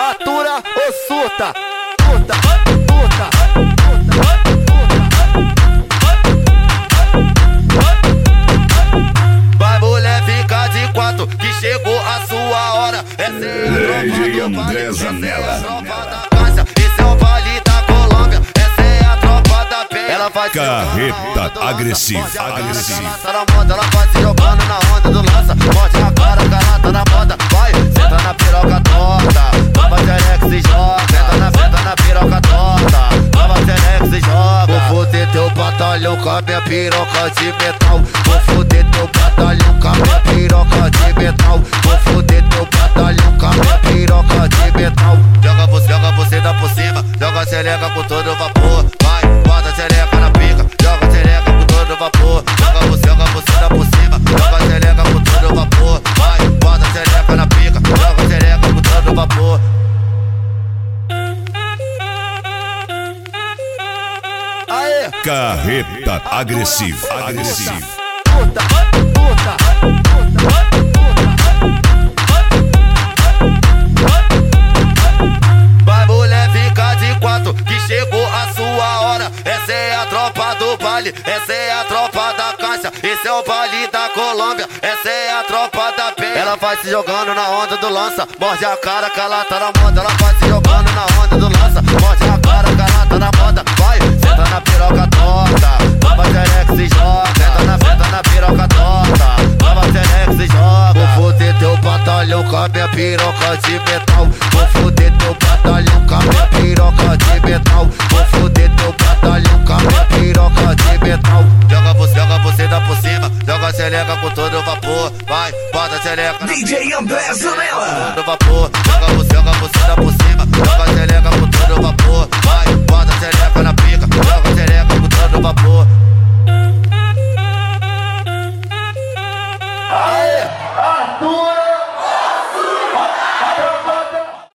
atura ou surta. Surta, surta. Vai mulher, fica de quatro, que chegou a sua hora. Essa é a DJ tropa do André baile, Zanella. essa é a tropa da caixa, esse é o baile da Colômbia. Essa é a tropa da penha. Ela vai Carreta agressiva. Tá na moda, ela vai se jogando na onda do lança. Morde a cara, ela tá na moda. Vai, senta na piroca torta. Nova Terex se joga. Senta na piroca torta. Nova Terex se joga. Vou foder teu batalhão com a minha piroca de metal. Vou foder teu batalhão com a minha piroca de metal. Vou foder teu batalhão com a minha piroca de metal. Joga você dá por cima. Joga a xereca com todo vapor. Vai, bota a xereca na pica. Joga a xereca com todo vapor. Joga você dá por cima. Joga a xereca com todo vapor. Vai, bota a xereca na pica. Joga a xereca com todo vapor. Aê! Carreta agressiva. Puta, vai mulher, fica de quatro, que chegou a sua hora. Essa é a tropa do baile, essa é a tropa da caixa, esse é o baile da Colômbia, essa é a tropa da penha. Ela vai se jogando na onda do lança, morde a cara que ela tá na moda. Ela vai se jogando na onda do lança, morde a cara que ela tá na moda. Vai, senta na piroca torta, Nova Terex se joga. Senta na piroca torta, Nova Terex se joga. Vou foder teu batalhão com a minha piroca de metal. Vou foder teu batalhão com a minha piroca de metal. Vou foder teu batalhão com a minha piroca de metal. Joga você dá por cima. Joga a xereca com todo vapor. Vai, bota a xereca na DJ André Zanella. todo vapor. Joga você dá por cima. Joga a xereca com todo vapor. Vai, bota a xereca na pica. Joga a xereca com todo vapor. Aê, atua!